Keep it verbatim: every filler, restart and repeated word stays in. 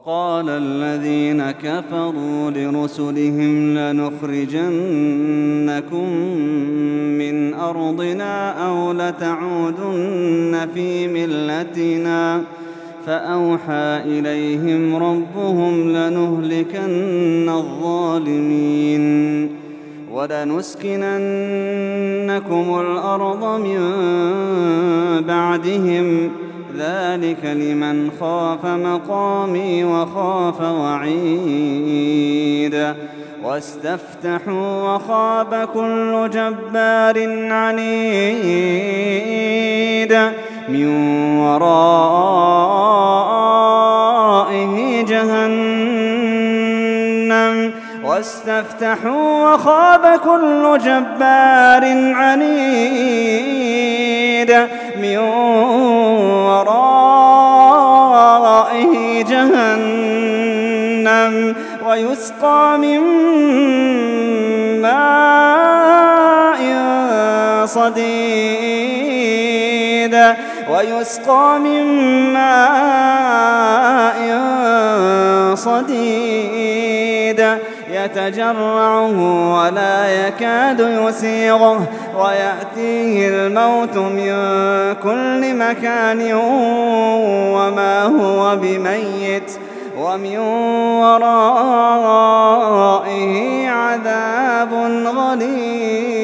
وقال الذين كفروا لرسلهم لنخرجنكم من أرضنا أو لتعودن في ملتنا فأوحى إليهم ربهم لنهلكن الظالمين ولنسكننكم الأرض من بعدهم ذلك لمن خاف مقامي وخاف وعيد واستفتحوا وخاب كل جبار عنيد من ورائه جهنم واستفتحوا وخاب كل جبار عنيد من ورائه جهنم ويسقى من ماء صديد ويسقى من ماء صديد يتجرعه ولا يكاد يسيغه ويأتيه الموت من كل مكان وما هو بميت ومن ورائه عذاب غليظ.